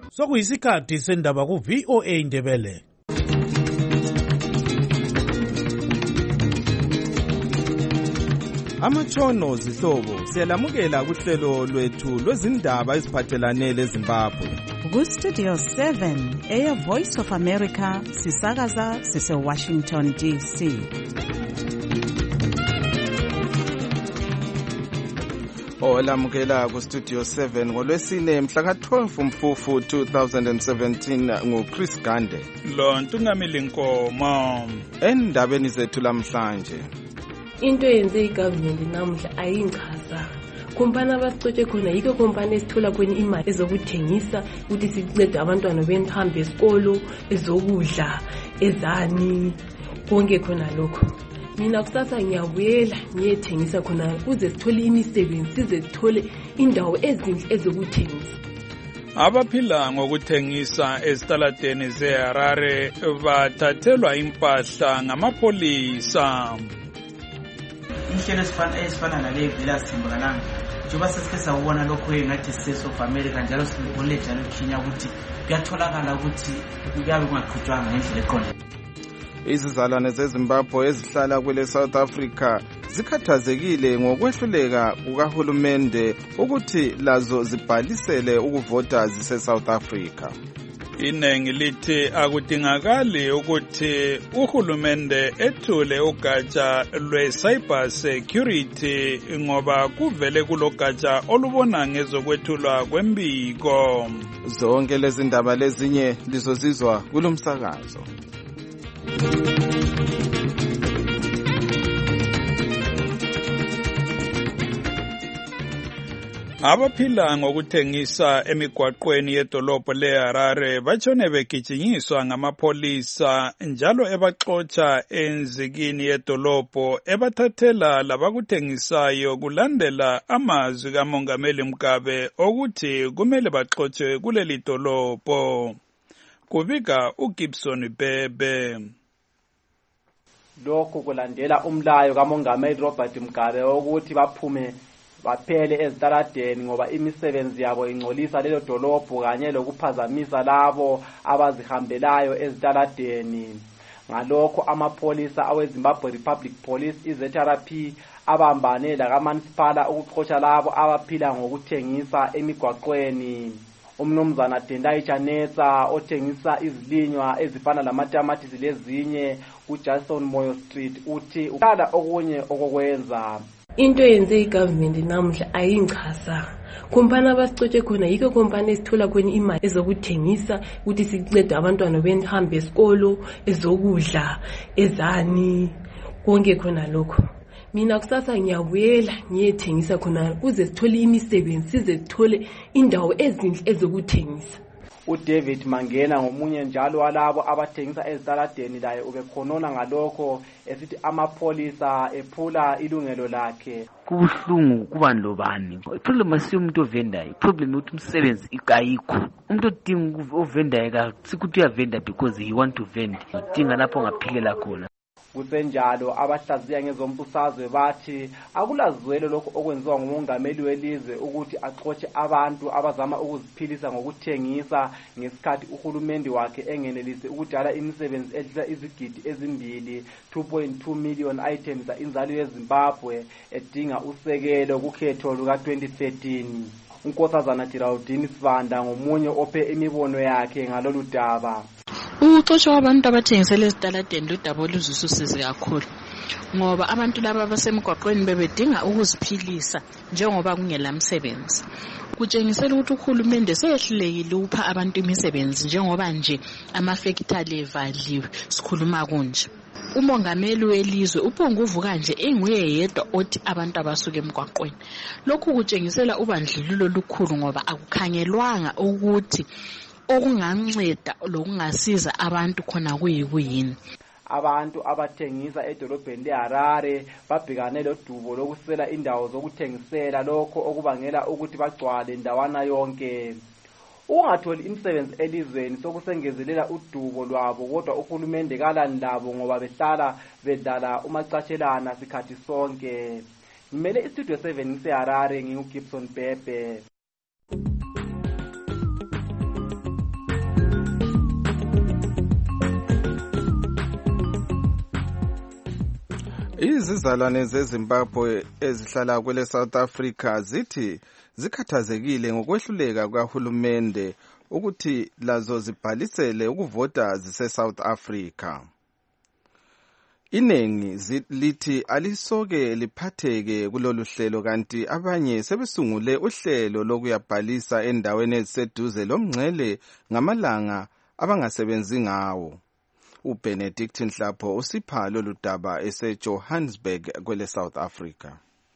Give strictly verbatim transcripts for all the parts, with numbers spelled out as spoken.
Sokuyisikhathi sendaba ku V O A Ndebele. Amatshono zihlobo siyalamukela kuhlelo lwethu lwezindaba eziphathelane leZimbabwe. Ku Studio seven, Air Voice of America, sisakaza sise Washington D C. Olamukela ku Studio seven ngolwesine mhla ka twelve Mfufu two thousand seventeen ngo Chris Gande. Lo Ntungamili Nkomo. Endabeni zethu lamhlanje. Into yenze igovernment namhla ayinchaza. Kompani abasicothe khona yiko kompani esithola kwenye imali ezokuthengisa ukuthi sincede abantwana behambe esikolo, ezokudla, ezani, konke khona lokho. Mina kusasa ngiyabuyela ngiyethengisa khona ukuze sithole imisebenzi, size sithole indawo ezinhle ezokuthengisa. Abaphila ngokuthengisa esitaladeni zeHarare bathathelwa impahla ngamapolisa. Inhlelo esifana esifana nale vela simbolana njengoba sesike sawubona lokho engathi seso of America njalo sibone njalo Kenya ukuthi kuyatholakala ukuthi kuyabe kungaqhutshwanga ngendlela ekhona. Izizalwane zeZimbabwe ezihlala kwele South Africa zikhathazekile ngokwehluleka kukahulumende ukuthi lazo zibhalisele ukuvota zise South Africa. Inengi lithi akudingakali ukuthi uhulumende ethule ugatsha lwe-cyber security ngoba kuvele kulogatsha olubona ngezokwethulwa kwembiko. Zonke lezi ndaba lezinye lizozizwa kulomsakazo. Abaphila ngokuthengisa emigwaqweni yedolobho leHarare batshone begijinyiswa ngamapolisa njalo ebaxotsha enzikini yedolobho ebathathela labakuthengisayo kulandela amazwi kaMongameli Mugabe okuthi kumele baxotshwe kuleli dolobho. Kubika uGibson Bebe. Lokho kulandela umlayo kaMongameli Robert Mugabe ukuthi baphume baphele ezitaladeni ngoba imisebenzi yabo ingcolisa lelo dolobho kanye lokuphazamisa labo abazihambelayo ezitaladeni. Ngalokho amapolisa aweZimbabwe Republic Police iZ R P abambane lakaManisipala ukuxotsha labo abaphila ngokuthengisa emigwaqweni. Umnumzana Tendai Chanetsa othengisa izilinywa ezifana lamatamatisi lezinye kuJackson Moyo Street uthi ukhala okunye okokwenza. Into yenze igovernment namhla ayinchaza. Kompani abasicothe khona yiko kompani esithola kwenye imali ezokuthengisa ukuthi sincede abantwana behambe esikolo, ezokudla, ezani, konke khona lokho. Mina kusasa ngiyabuyela ngiyethengisa khona ukuze sithole imisebenzi, size sithole indawo ezinhle ezokuthengisa. uDavid Mangena ngomunye njalo walabo abathengisa ezitaladeni laye ubekhonona ngalokho esithi amapolisa ephula ilungelo lakhe. Kubuhlungu kubani lobani. Problem asiyo umuntu ovendayo. Problem ukuthi umsebenzi ikayikho. Umuntu odinga ovendayo ka sikuthi uyavenda because he want to vend. Udinga lapho ngaphikela khona. Kusenjalo abahlaziya ngezombusazwe bathi akulazwelo lokho okwenziwa ngumongameli welizwe ukuthi axotshe abantu abazama ukuziphilisa ngokuthengisa ngesikhathi uhulumende wakhe engenelisi ukudala imisebenzi edlula izigidi ezimbili two point two million items inzalo yeZimbabwe edinga usekelo kukhetho luka twenty thirteen. Unkosazana Geraldine Sivanda ngomunye ophe imibono yakhe ngalolu daba. Uxotsho wabantu abathengisela ezitaladeni ludaba oluzusisize kakhulu ngoba abantu laba abasemgwaqweni bebedinga ukuziphilisa njengoba kungela msebenzi. Kutshengisela ukuthi uhulumende seyehlulekile upha abantu imisebenzi njengoba nje amafektali evaliwe sikhuluma kunje. Umongameli welizwe uphonguvuka nje enguye yedwa othi abantu abasuka emgwaqweni. Lokhu kutshengisela ubandlululo lukhulu ngoba akukhangelwanga ukuthi okunganceda lokungasiza abantu khona kuyikuyini. Abantu abathengisa edolobheni leHarare babhekane lodubo lokusela indawo zokuthengisela lokho okubangela ukuthi bagcwale ndawana yonke. Ungatholi imisebenzi elizweni sokusengezelela udubo lwabo kodwa uhulumende kalani labo ngoba behlala bedlala umacatshelana sikhathi sonke. Ngimele istudio seven ngiseHarare nginguGibson Bebe. Izizalwane zeZimbabwe ezihlala kwele South Africa zithi zikhathazekile ngokwehluleka kahulumende ukuthi lazo zibhalisele ukuvota zise South Africa. Inengi lithi alisoke liphatheke kulolu hlelo kanti abanye sebesungule uhlelo lokuyabhalisa endaweni eziseduze lomngcele ngamalanga abangasebenzi ngawo. uBenedict Nhlapho usipha lolu daba eseJohannesburg kwele South Africa.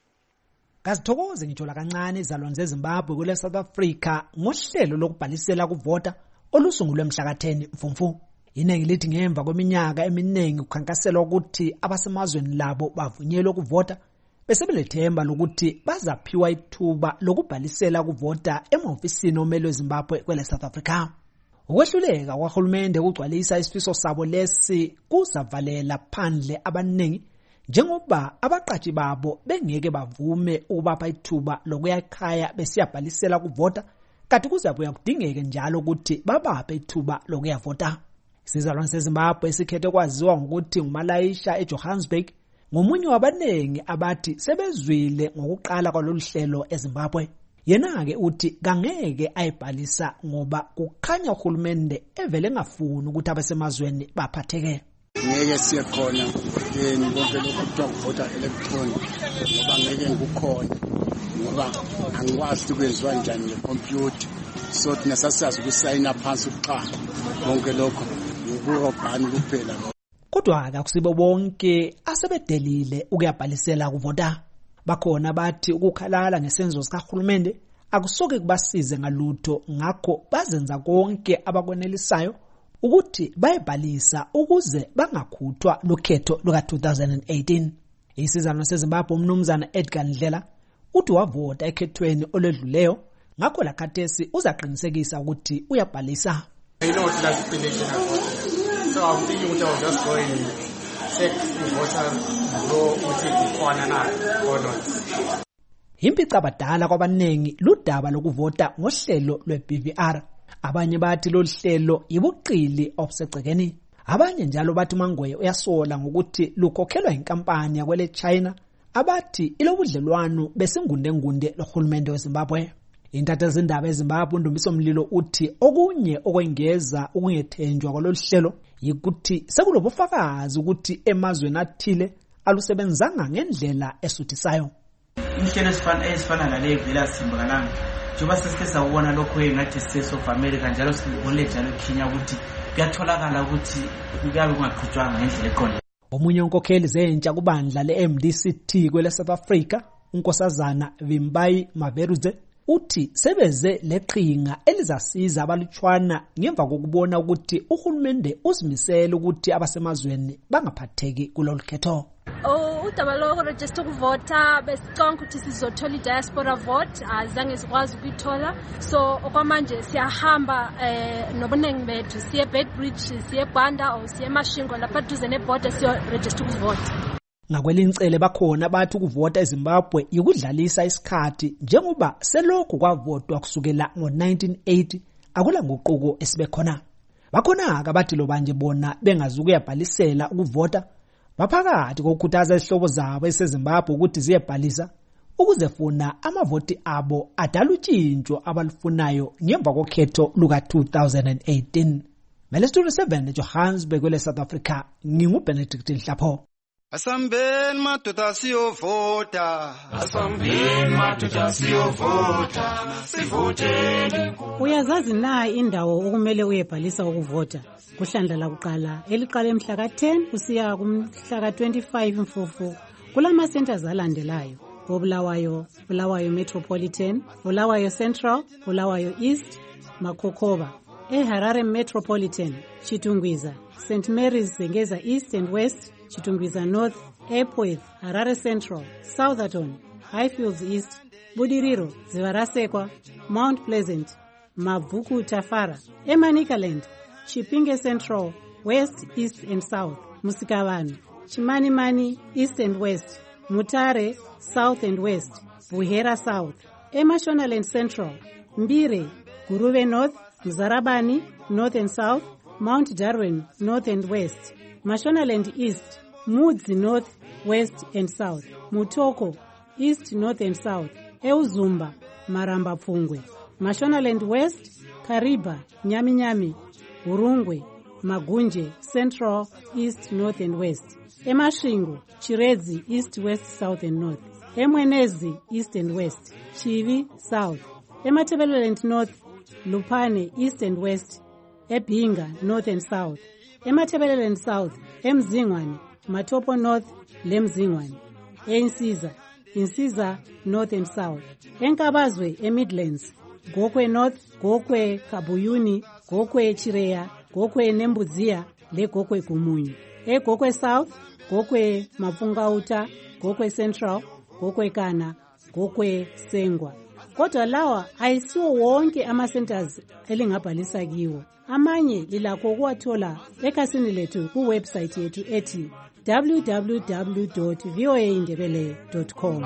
Kazithokoze ngithola kancane izalwane zeZimbabwe kwele South Africa ngohlelo lokubhalisela kuvota olusungulwe mhla ka ten Mfumfu. Inengi lithi ngemva kweminyaka eminingi ukhankaselwa ukuthi abasemazweni labo bavunyelwe ukuvota bese belethemba lokuthi bazaphiwa ithuba lokubhalisela kuvota emahofisini omele eZimbabwe kwele South Africa. Ukwehluleka kwahulumende ukugcwalisa isifiso sabo lesi kuzavalela phandle abaningi njengoba abaqashi babo bengeke bavume ukubapha ithuba lokuya ekhaya besiyabhalisela kuvota kanti kuzabuya kudingeke njalo ukuthi babaphe ithuba lokuyavota. Isizalwane seZimbabwe esikhethe kwaziwa ngokuthi nguMalayisha eJohannesburg ngomunye wabanengi abathi sebezwile ngokuqala kwalolu hlelo eZimbabwe. Yena-ke uthi kangeke ayibhalisa ngoba kukhanya uhulumende evele ngafuni ukuthi abasemazweni baphatheke. Ngeke siye khona yeni konke lokho kuthiwa kuvota electronic ngoba ngeke ngikukhona ngoba angikwazi ukwenziwa njani ngecomputer so thina sasiyazi ukusayina phansi ukuqala konke lokho ngokubhani kuphela. Kodwa akusibo bonke asebedelile ukuyabhalisela kuvota. Bakhona bathi ukukhalala ngesenzo sikahulumende akusoke kubasize ngalutho ngakho bazenza konke abakwenelisayo ukuthi bayibhalisa ukuze bangakhuthwa lokhetho luka two thousand eighteen. Isizalwane seZimbabwe umnumzana Edgar Ndlela uthi wavota ekhethweni oledluleyo ngakho la khathesi uzaqinisekisa ukuthi uyabhalisa. I know what last election has so I'm thinking what I was just going check the voter roll ukuthi kukhona na or not. Impica abadala kwabanengi ludaba lokuvota ngohlelo lwe-B V R. Abanye bathi lo hlelo yibuqili obusegcekeni. Abanye njalo bathi uMangwenya uyasola ngokuthi lukhokhelwa inkampani yakwele China abathi ilobudlelwano besingunde ngunde lohulumende weZimbabwe. Intatha zindaba eZimbabwe uNdumbiso Mlilo uthi okunye okwengeza ukungethenjwa kwalolu hlelo yikuthi sekulobufakazi ukuthi emazweni athile alusebenzanga ngendlela esuthisayo. Inhlelo esifana esifana nale vela simbakalanga njengoba sesike sawubona lokho engathi States of America njalo sibone njalo Kenya ukuthi kuyatholakala ukuthi kuyabe kungaqhutshwanga ngendlela eqonde. Omunye unkokheli zentsha kubandla le-M D C T kwele South Africa unkosazana Vimbayi Maveruze uthi sebeze leqhinga elizasiza abalutshwana ngemva kokubona ukuthi uhulumende uzimisela ukuthi abasemazweni bangaphatheki kulolu khetho. Oh, udaba lo register ukuvota besicanga ukuthi sizothola i-diaspora vote azange sikwazi ukuyithola so okwamanje siyahamba eh nobunengi bethu siye Bedbridge siye Banda or siye Mashingo lapha duze neborder siyo register ukuvota. Ngakwelinцele bakhona bathi ukuvota eZimbabwe ikudlalisa isikhathi njengoba selokhu kwavotwa kusukela ngo nineteen eighty akula nguquko esibe khona. Bakhona akabathi lo banje bona bengazukuyabhalisela ukuvota baphakathi kokukhuthaza izihlobo zabo eseZimbabwe ukuthi ziyebhalisa ukuze funa amavoti abo adala utshintsho abalufunayo ngemva kokhetho luka two thousand eighteen. Melesturi seven Johannesburg kwele South Africa nginguBenedict Nhlapho. Asambeni madoda siyovota, asambeni madoda siyovota, sivoteni. Uyazazi na indawo okumele uyebhalisa ukuvota? Kuhlandla la kuqala eliqala emhla ka ten usiya kumhla ka twenty-five Mfumfu kulama centers alandelayo. Bulawayo, Bulawayo Metropolitan, Bulawayo Central, Bulawayo East, Makokoba. eHarare Metropolitan, Chitungwiza, Saint Mary's Zengeza East and West, Chitungwiza North, Epworth, Harare Central, Southerton, Highfields East, Budiriro, Zivarasekwa, Mount Pleasant, Mavuku Tafara, Emanikaland, Chipinge Central, West, East and South, Musikavani, Chimanimani, East and West, Mutare, South and West, Buhera South, Emashonaland Central, Mbire, Guruve North, Mzarabani, North and South, Mount Darwin, North and West, Mashonaland East, Mudzi North, West and South, Mutoko, East, North and South, Euzumba, Maramba Pfungwe, Mashonaland West, Kariba, Nyami Nyami, Urungwe, Magunje, Central, East, North and West, Emashingo, Chirezi, East, West, South and North, Emwenezi, East and West, Chivi, South, Ematebeleland North, Lupane, East and West, Ebinga, North and South, Ematebeleland South, Emzingwane, Matopo North, Lemzingwane, Einsiza, Insiza, North and South, Enkabazwe, Emidlands, Gokwe North, Gokwe Kabuyuni, Gokwe Chirea, Gokwe Nembuzia, Le Gokwe Kumunyu, E Gokwe South, Gokwe Mafungauta, Gokwe Central, Gokwe Kana, Gokwe Sengwa. Kodwa lawa ayisiwo wonke ama-centers elingabhalisa kiwo. Amanye lilakho ukuwathola ekhasini lethu kuwebsite yethu ethi w w w dot v o a indebele dot com.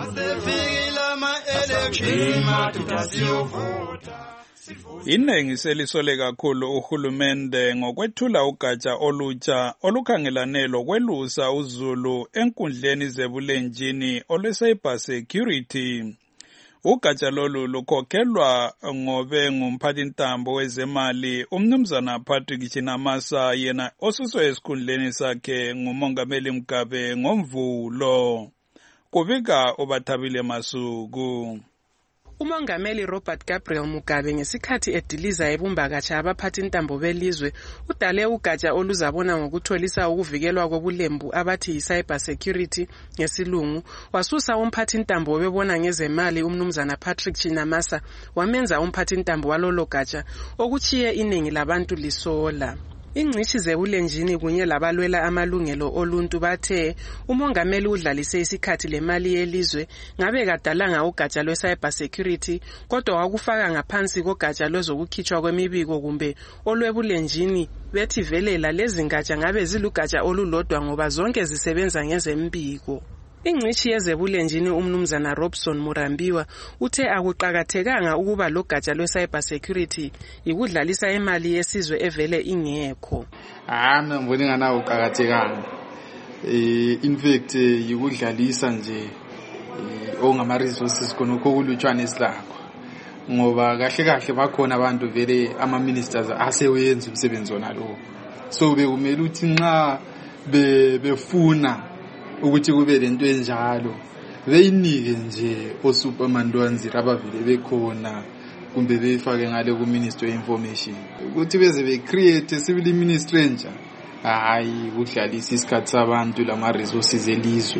Iningi selisole kakhulu uhulumende ngokwethula ugatsha olutsha olukhangelane lokwelusa uzulu enkundleni zebulenjini olwe-cyber security. Ugatsha lolu lukhokhelwa ngobe ngumphathintambo wezemali umnumzana Patrick Chinamasa, yena osuswe esikhundleni sakhe ngumongameli Mugabe ngoMvulo. Kubika uBathabile Masuku. Umongameli Robert Gabriel Mugabe ngesikhathi ediliza ebumbakatsha abaphathintambo belizwe udale ugatsha oluzabona ngokutholisa ukuvikelwa kobulembu abathi yi-cyber security ngesilungu. Wasusa umphathintambo obebona ngezemali umnumzana Patrick Chinamasa wamenza umphathintambo walolo gatsha okuchiye iningi labantu lisola. Ingcishi zebulenjini kunye labalwela amalungelo oluntu bathe umongameli udlalise isikhathi lemali yelizwe ngabe kadalanga ugatsha lwe-cyber security kodwa wakufaka ngaphansi kogatsha lwezokukhitshwa kwemibiko kumbe olwebulenjini bethi velela lezi ngatsha ngabe zilugatsha olulodwa ngoba zonke zisebenza ngezembiko. Ingcishi yezebulenjini umnumzana Robson Murambiwa uthe akuqakathekanga ukuba lo gatsha lwe-cyber security ikudlalisa imali yesizwe evele ingekho. Ah, mina ngibona ngana uqakathekanga. Eh in fact ikudlalisa nje ongama resources khona kokulutshwana esilakho. Ngoba kahle kahle bakhona abantu vele ama ministers asewenza umsebenzi wona lo. So bekumele uthi nxa befuna ukuthi kube lento enjalo beyinike nje osupermanduanzi abavile bekhona kumbe beyifake ngale ku Ministry of Information ukuthi beze be create civil ministry nje hayi kudlalisa isikhathi sabantu lama resources elizwe.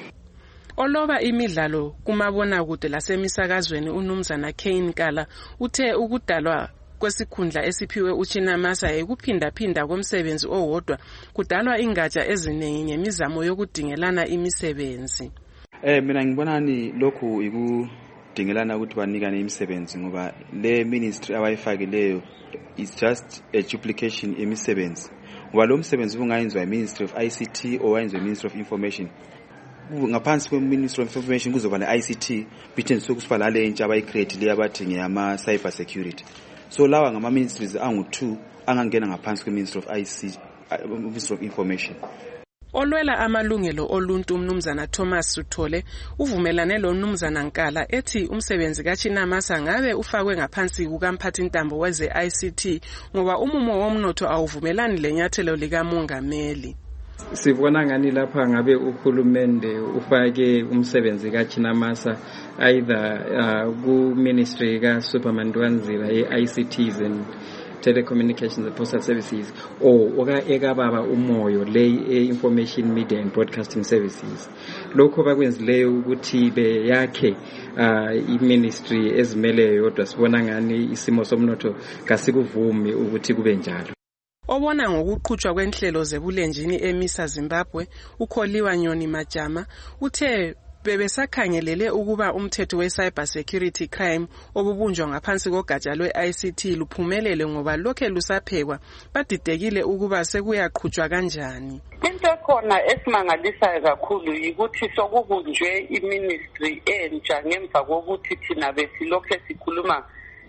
Oloba imidlalo kumabona kude lasemisakazweni unumzana Kane Kala uthe ukudalwa kwesikhundla esiphiwe uChinamasa ekuphinda phinda komsebenzi owodwa kudalwa ingatsha eziningi ngemizamo yokudingelana imisebenzi. Eh mina ngibonani lokhu ikudingelana ukuthi banikane imisebenzi ngoba le ministry abayifakileyo is just a duplication emisebenzi. Ngoba lo msebenzi ungayenzwa iMinistry of I C T or wayenzwa iMinistry of Information. Ngaphansi kweMinistry of Information kuzoba ne-I C T bithen sokusiba lale entsha abayicreate le abathi ngeyama cyber security. So lawa ngama ministries angu two angangena ngaphansi kweMinistry of I C Ministry of Information. Olwela amalungelo oluntu umnumzana Thomas Suthole uvumelane lo mnumzana Nkala ethi umsebenzi kaChinamasa ngabe ufakwe ngaphansi kukamphathintambo weze I C T ngoba umumo womnotho awuvumelani lenyathelo likamongameli. Sibona ngani lapha ngabe uhulumende ufake umsebenzi kaChinamasa either uh, ku ministry ka Supermanduanzila ye-I C Ts and telecommunications and postal services or oka ekababa umoyo le information media and broadcasting services. Lokho bakwenzileyo ukuthi be yakhe uh, i-ministry ezimele yodwa sibona ngani isimo somnotho kasikuvumi ukuthi kube njalo. Obona ngokuqhutshwa kwenhlelo zebulenjini emisa Zimbabwe uKholiwa Nyoni Majama uthe bebesakhangelele ukuba umthetho we-cyber security crime obubunjwa ngaphansi kogatsha lwe-I C T luphumelele ngoba lokhe lusaphekwa badidekile ukuba sekuyaqhutshwa kanjani. Into ekhona esimangalisayo kakhulu yikuthi sokubunjwe iministry entsha ngemva kokuthi thina besilokhe sikhuluma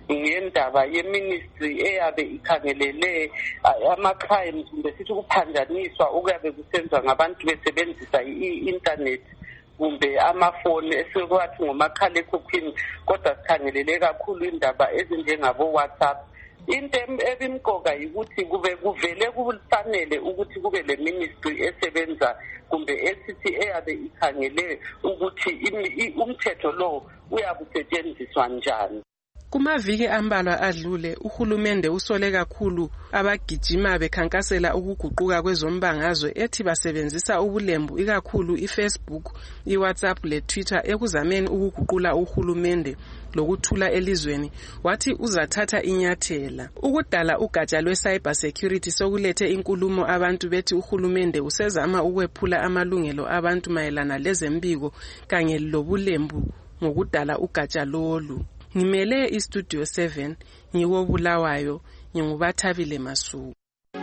ngendaba ye-ministry eyabe ikhangelele ama-crimes kumbe sithi ukuphanjaniswa okuyabe kusenziwa ngabantu besebenzisa i-internet kumbe amafoni esikwathi ngomakhalekhukhwini, kodwa sikhangelele kakhulu indaba ezinjengabo-WhatsApp. Into ebimqoka ukuthi kube kuvele kufanele ukuthi kube le ministry esebenza kumbe esithi eyabe ikhangele ukuthi umthetho lo uyakusetshenziswa njani. Kumaviki ambalwa adlule uhulumende usole kakhulu abagijima bekhankasela ukuguquka kwezombangazwe ethi basebenzisa ubulembu ikakhulu iFacebook, iWhatsApp leTwitter ekuzameni ukuguqula uhulumende lokuthula elizweni. Wathi uzathatha inyathela ukudala ugatsha lwe-cyber security sokulethe inkulumo abantu bethi uhulumende usezama ukwephula amalungelo abantu mayelana lezembiko kanye lobulembu ngokudala ugatsha lolu. Ngimele iStudio seven ngiwo Bulawayo, ngingubathabile Masuku.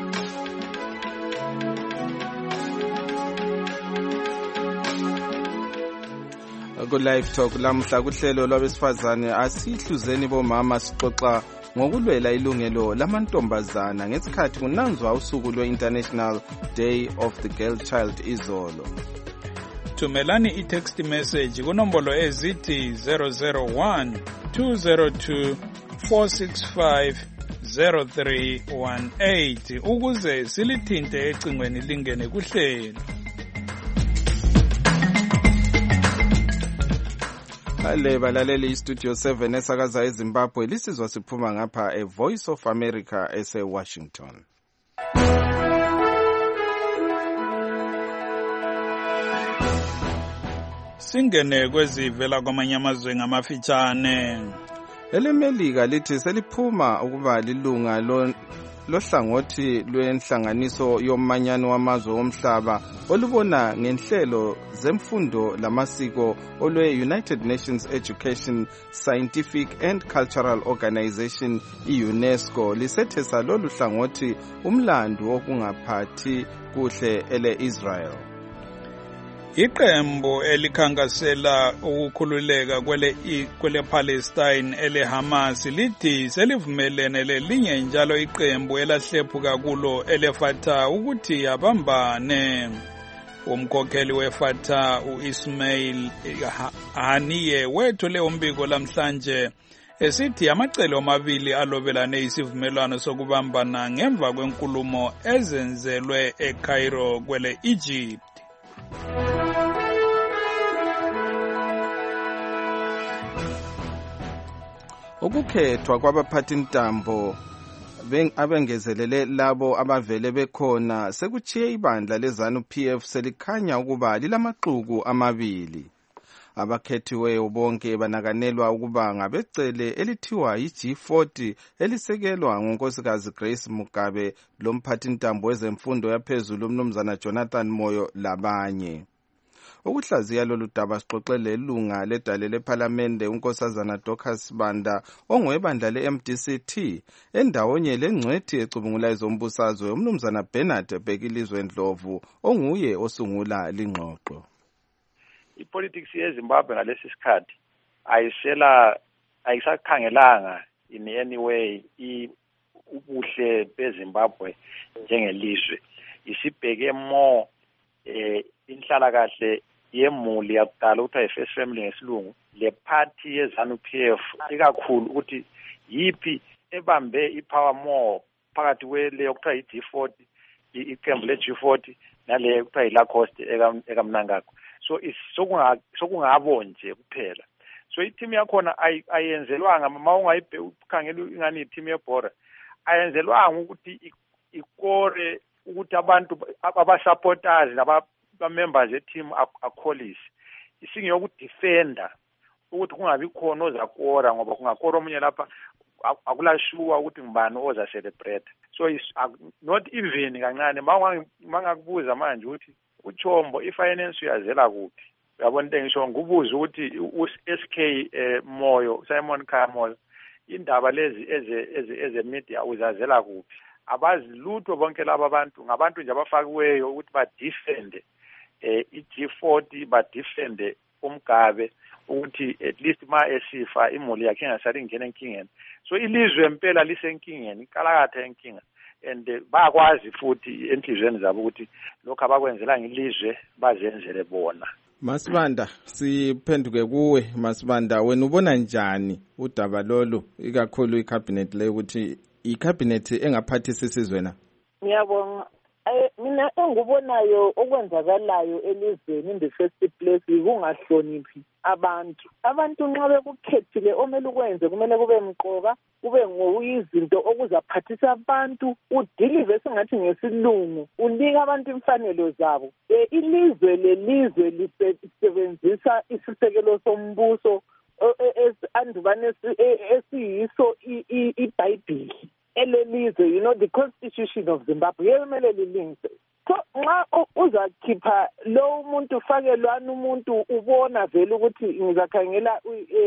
Ku live talk lamhla kuhlelo lwabesifazane asihluzeni bomama sixoxa ngokulwela ilungelo lamantombazana ngesikhathi kunanzwa usuku lwe-International Day of the Girl Child izolo. Thumelani i-text message kunombolo ezithi zero zero one two zero two four six five zero three one eight ukuze silithinte ecingweni lingene kuhlelo. Ale balaleli iStudio seven esakaza eZimbabwe lisizwa siphuma ngapha eVoice of America ese Washington. Singene kwezivela kwamanye amazwe ngamafitshane. EleMelika lithi seliphuma ukuba lilunga lo lohlangothi lwenhlanganiso yomanyano wamazwe omhlaba olubona ngenhlelo zemfundo lamasiko olwe-United Nations Education, Scientific and Cultural Organization i-UNESCO lisethesa lolu hlangothi umlando wokungaphathi kuhle ele-Israel. Iqembu elikhankasela ukukhululeka kwele kwele Palestine ele Hamas lithi selivumelene lelinye njalo iqembu elahlephuka kulo ele Fatah ukuthi abambane. Umkhokheli weFatah uIsmail Haniyeh wethule umbiko lamhlanje esithi amacelo amabili alobelane isivumelwano sokubambana ngemva kwenkulumo ezenzelwe eCairo kwele Egypt. Ukukhethwa kwabaphathintambo abengezelele labo abavele bekhona sekuchiye ibandla leZANU P F selikhanya ukuba lilamaxuku amabili. Abakhethiweyo bonke banakanelwa ukuba ngabecele elithiwa yi-G forty elisekelwa ngonkosikazi Grace Mugabe lomphathintambo wezemfundo yaphezulu umnumzana Jonathan Moyo labanye. Ukuhlaziya lolu daba sixoxele ilunga ledale lePhalamende unkosazana Dorcas Banda ongwebandla le-M D C T endawonye lengcwethi ecubungula ezombusazwe umnumzana Bernard Bekilizwe Ndlovu onguye osungula lingxoxo. Ipolitics yeZimbabwe ngalesi sikhathi ayisela ayisakhangelanga in any way ubuhle beZimbabwe njengelizwe, isibheke more eh inhlala kahle yemuli yakudala ukuthi i-first family ngesilungu, le party yeZANU P F ikakhulu ukuthi yipi ebambe ipower more phakathi kwele yokuthiwa i-G forty, iqembu le-G forty nale yokuthiwa iLacoste ekamnangagwa. So sokungabo nje kuphela. So i-team yakhona ayenzelwanga uma ungayikhangela ingani i-team yebhora ayenzelwanga ukuthi ikore ukuthi abantu abasupporters laba members e-team akholisi. Isingiyokudefenda ukuthi kungabi khona ozakora ngoba kungakora omunye lapha akulashuwa ukuthi ngibani oza celebrate. So it's not even kancane mangakubuza manje ukuthi uChombo ifinance uyazela kuphi, uyabona into engisho ngubuza ukuthi u-S K Moyo Simon Khamoyo indaba lezi eze eze eze media uzazela kuphi, abazi lutho bonke laba abantu ngabantu nje abafakiweyo ukuthi ba defend eh i-G forty ba defend uMgabe ukuthi at least ma esifa imuli yakhe ingasali ingena enkingeni. So ilizwe impela lisenkingeni, ikalakatha enkinga. And bayakwazi futhi enhlizweni zabo ukuthi lokho abakwenzela ngilizwe bazenzele bona. Masibanda, siphenduke kuwe Masibanda, wena ubona njani udaba lolu ikakhulu icabinet le ukuthi icabinet engaphathisa isizwe na? Ngiyabonga. Mina engubonayo okwenzakalayo elizweni in the first place kungahloniphi abantu. Abantu nxa bekukhethile omele ukwenze kumele kube mqoka, kube ngoyizinto okuzaphathisa abantu, udilive sengathi ngesilungu, unika abantu imfanelo zabo. E, ilizwe lelizwe lisebenzisa isisekelo sombuso andubane esiyiso iBhayibheli. Elelizwe, you know, the constitution of Zimbabwe yemele lilinze. So nxa uzakhipha lo umuntu ufakelwana umuntu ubona vele ukuthi ngizakhangela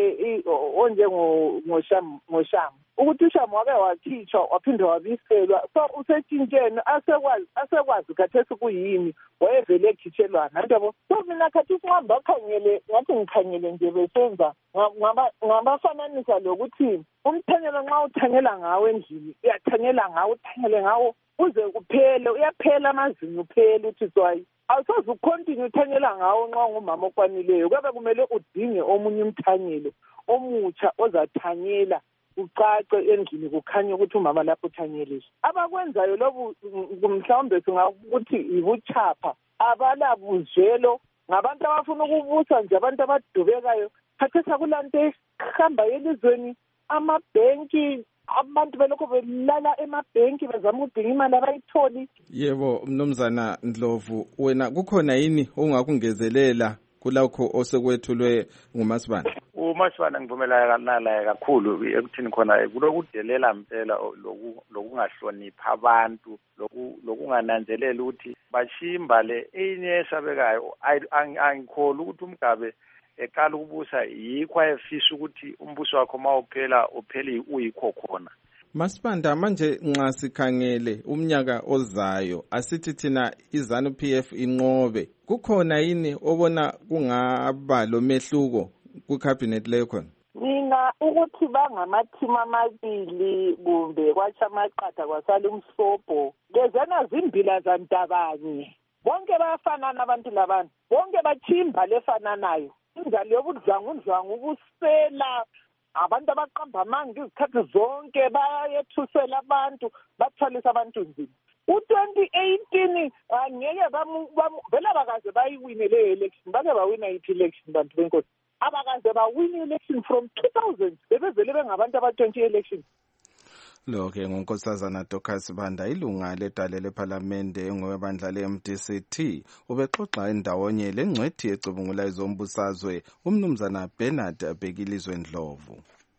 onje ngosham ngosham ukuthi usham wake wakhitshwa waphinde wabiselwa, so usetshintsheni asekwazi asekwazi khathesi kuyini wayevele ekhitshelwana yabo. So mina khathesi ngihamba khangele ngathi ngikhangele nje besenza ngabafananisa lokuthi umthanyelo nxa uthanyela ngawe endlini uyathanyela ngawe uthanyele ngawo uze kuphele, uyaphela amazinyo uphele uthi tswayi awusoze ucontinue uthanyela ngawo nxa ngumama okwanileyo. Kwabe kumele udinge omunye umthanyelo omutsha ozathanyela ucace endlini kukhanye ukuthi umama lapho uthanyelile. Abakwenzayo lobu mhlawumbe singakuthi ibuchapha, abalabuzelo, ngabantu abafuna ukubusa nje, abantu abadubekayo. Khathesa kulanto ehamba elizweni, amabhenki, abantu belokho belala emabhenki bezama ukudinga imali abayitholi. Yebo mnumzana Ndlovu, wena kukhona yini ongakungezelela kulakho osekwethulwe nguMasibanda? uMasibanda ngivumelana naye kakhulu ekuthini khona kulokudelela impela lokungahlonipha abantu, lokungananzelela ukuthi bashimba le enye esabekayo. Angikholwa ukuthi uMgabe eqala ukubusa yikho ayefisa ukuthi umbuso wakho mawuphela uphele uyikho khona. Masibanda, manje nxa sikhangele umnyaka ozayo asithi thina iZANU P F inqobe, kukhona yini obona kungaba lo mehluko ku cabinet leyo khona? Mina ukuthi bangamathimu amabili kumbe kwatsha amaqatha kwasala umsobho, lezana zimbila zantabanye, bonke bayafanana abantu labantu, bonke bachimba lefananayo. Indalo yobudlwangu ndlwangu ubusela, abantu abaqamba amanga izikhathi zonke bayethusela abantu, bathwalisa abantu nzima. U-twenty eighteen angeke vele abakaze bayiwine le election, bake bawina iphi election bantu benkosi? Abakaze bawina election from two thousand, bebevele bengabantu aba-twenty election. Lo-ke ngunkosazana Dorcas Banda, ilunga ledale lephalamende engowebandla le-M D C T, ubexoxa endawonye lengcwethi ecubungula izombusazwe umnumzana Bernard Bhekilizwe Ndlovu.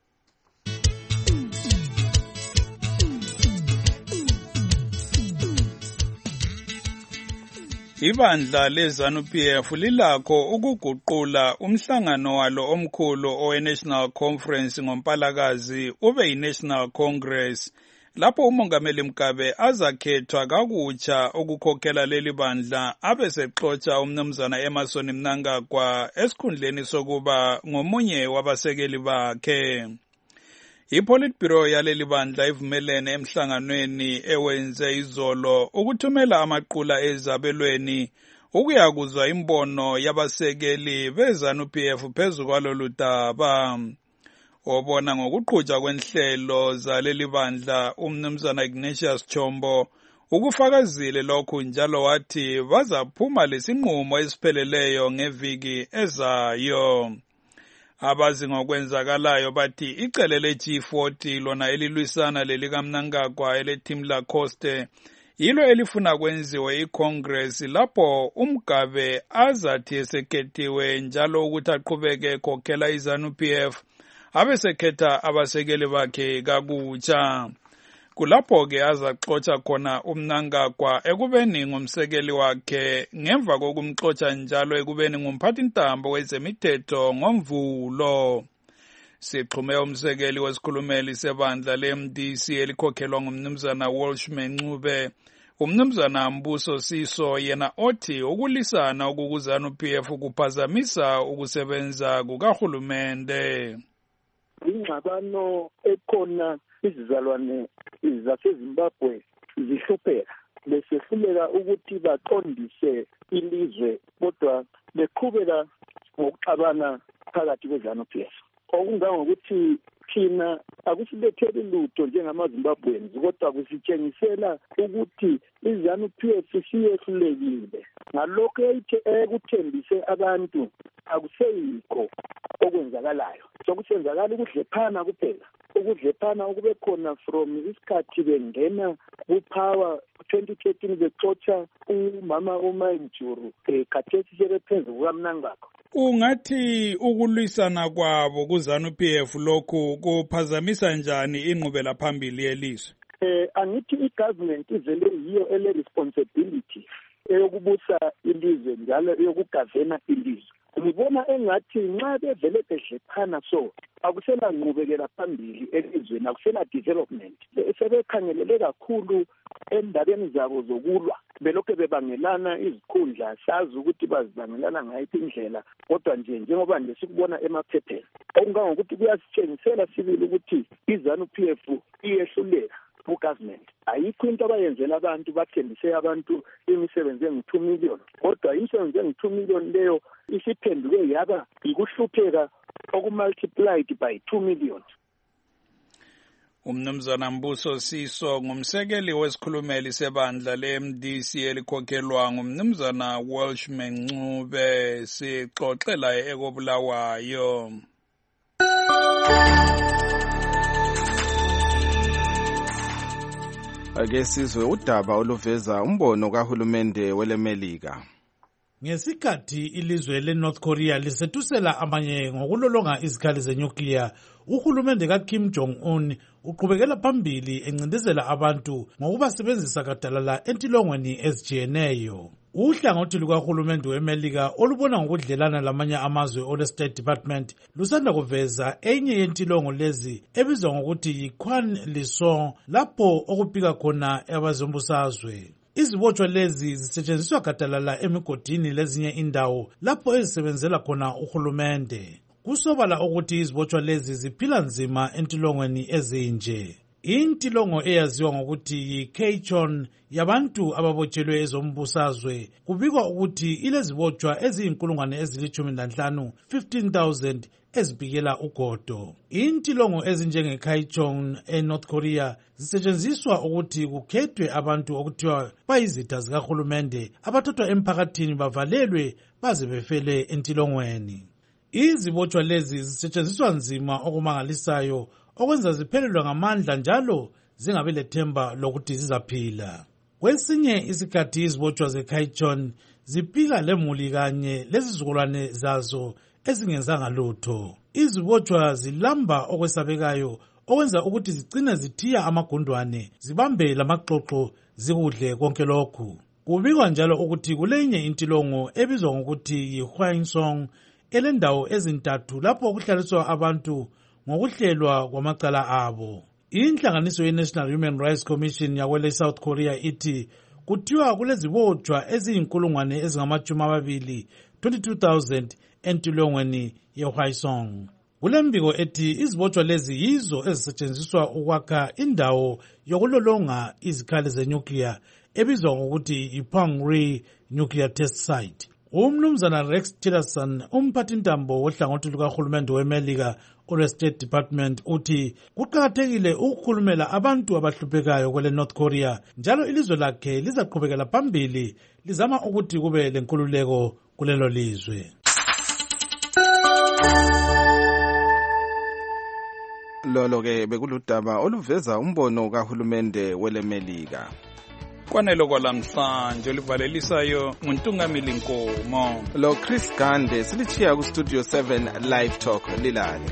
Ibandla leZANU P F lilakho ukuguqula umhlangano walo omkhulu owe-National Conference ngoMpalakazi ube yi-National Congress, lapho uMongameli Mgabe azakhethwa kakutsha ukukhokhela leli bandla abe sexotsha umnumzana Emmerson Mnangagwa esikhundleni sokuba ngomunye wabasekeli bakhe. IPolitburo yaleli bandla ivumelene emhlanganweni ewenze izolo ukuthumela amaqula ezabelweni ukuyakuzwa imbono yabasekeli beZANU P F phezu kwalolu daba. Obona ngokuqhutshwa kwenhlelo zaleli bandla umnumzana Ignatius Chombo ukufakazile lokhu njalo wathi bazaphuma lesinqumo esipheleleyo ngeviki ezayo. Abazi ngokwenzakalayo bathi icele le-G forty lona elilwisana lelika Mnangagwa ele-Team Lacoste yilo elifuna kwenziwe iCongress lapho uMgabe azathi esekhethiwe njalo ukuthi aqhubeke ekhokhela iZANU P F abesekhetha abasekeli bakhe kakutsha. Kulapho-ke azaxotsha khona uMnangagwa ekubeni ngumsekeli wakhe ngemva kokumxotsha njalo ekubeni ngumphathintambo wezemithetho ngoMvulo. Sixhume umsekeli wesikhulumeli sebandla le-M D C elikhokhelwa ngumnumzana Walsh Mencube Umnumzana Mbuso Siso yena othi ukulwisana ukukuzana u-P F kuphazamisa ukusebenza kukahulumende. Ingxabano ekhona izizalwane zaseZimbabwe zihlupheka besehluleka ukuthi baqondise ilizwe kodwa beqhubeka ngokuxabana phakathi kwezanu P F. Okungangokuthi thina akusibetheli lutho njengamaZimbabweans kodwa kusitshengisela ukuthi izanu P F siyehlulekile. Ngalokho ekuthembise abantu akuseyikho okwenzakalayo. Sokusenzakala ukudlephana kuphela. Ukudlephana okube khona from isikhathi bengena kupower twenty thirteen bexotsha umama uManjuru ekhathethi sebephenzu kukaMnangagwa. Ungathi ukulwisana kwabo kuzanu P F lokhu kuphazamisa njani inqubela phambili yelizwe? Eh angithi igovernment ivele yiyo ele responsibility eyokubusa ilizwe njalo eyokugavena ilizwe. Ngibona engathi nxa bevele bedlephana so akusela nqubekela phambili elizweni, akusela development. Sebekhangelele kakhulu endabeni zabo zokulwa belokho bebangelana izikhundla, sazi ukuthi bazibangelana ngayiphi indlela kodwa nje njengoba nje sikubona emaphepheni okungangokuthi kuyasitshengisela sibili ukuthi izanu P F iyehluleka ku-government. Ayikho into abayenzela abantu, bathembise abantu imisebenzi engu-two million kodwa imisebenzi engu-two million leyo isiphenduke yaba yikuhlupheka okumultiplied by two million. Umnumzana Mbuso Siso ngumsekeli wesikhulumeli sebandla le-M D C elikhokhelwa ngumnumzana Welshman Ncube, sixoxela ekobulawayo. Ake sizwe udaba oluveza umbono kahulumende welemelika. Ngesikhathi ilizwe le-North Korea lisetusela amanye ngokulolonga izikhali zenyukliya, uhulumende kaKim Jong-un uqhubekela phambili encindezela abantu ngokubasebenzisa gadalala entilongweni ezijiyeneyo. Uhlangothi lukahulumende wemelika olubona ngokudlelana lamanye amazwe ole-State Department lusanda kuveza enye yentilongo lezi ebizwa ngokuthi yi-Kwan Liso lapho okupika khona abazombusazwe. Izibotshwa lezi zisetshenziswa gadalala emigodini lezinye indawo lapho ezisebenzela khona uhulumende. Kusobala ukuthi izibotshwa lezi ziphila nzima entilongweni ezinje. Intilongo eyaziwa ngokuthi yi-Keichon yabantu ababotshelwe ezombusazwe kubikwa ukuthi ilezibotshwa eziyinkulungwane ezilitshumi nanhlanu fifteen thousand ezibikela ugodo. Intilongo ezinjenge-Keichon e-North Korea zisetshenziswa ukuthi kukhethwe abantu okuthiwa bayizitha zikahulumende abathathwa emphakathini bavalelwe baze befele entilongweni. Izibotshwa lezi zisetshenziswa nzima okumangalisayo okwenza ziphelelwe ngamandla njalo zingabe lethemba lokuthi zizaphila. Kwesinye isikhathi izibotshwa ze-Keichon zipika lemuli kanye lezizukulwane zazo ezingenzanga lutho. Izibotshwa zilamba okwesabekayo okwenza ukuthi zigcine zithiya amagundwane, zibambe lamaxoxo zikudle konke lokhu. Kubikwa njalo ukuthi kulenye intilongo ebizwa ngokuthi yi-Hwangsong elendawo ezintathu lapho okuhlaliswa abantu ngokuhlelwa kwamacala abo. Inhlanganiso ye-National Human Rights Commission yakwele South Korea ithi kuthiwa kulezibotshwa eziyinkulungwane ezingamachumi amabili twenty-two thousand entilongweni ye-Hwangsong. Kulembiko ethi izibotshwa lezi yizo ezisetshenziswa ukwakha indawo yokulolonga izikhali zenyukliya ebizwa ngokuthi i-Pangri Nuclear Test Site. Umnumzana Rex Tillerson, umphathintambo wohlangothi lukahulumende wemelika ole-State Department, uthi kuqakathekile ukukhulumela abantu abahluphekayo kwele North Korea njalo ilizwe lakhe lizaqhubekela phambili lizama ukuthi kube lenkululeko kulelo lizwe. Lolo ke bekuludaba oluveza umbono kahulumende welemelika. Kwanelo kwalamhlanje olivalelisayo nguNtungamili Nkomo. Lo Chris Gande silichiya ku Studio seven Live Talk lilale.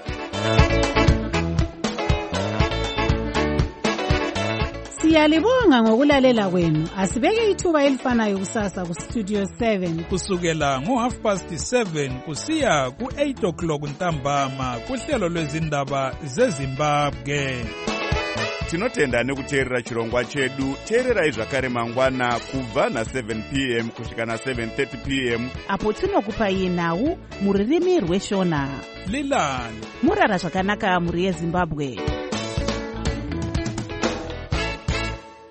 Siyalibonga ngokulalela kwenu. Asibeke ithuba elifanayo kusasa ku Studio seven kusukela ngo half past seven kusiya ku eight o'clock ntambama kuhlelo lwezindaba zeZimbabwe. tinotenda nekuteerera chirongwa chedu. Teererai zvakare mangwana kubva na-seven p m kusvika na-seven thirty p m apo tinokupai nhau muririmi rweshona. Lilani murara zvakanaka muri yeZimbabwe.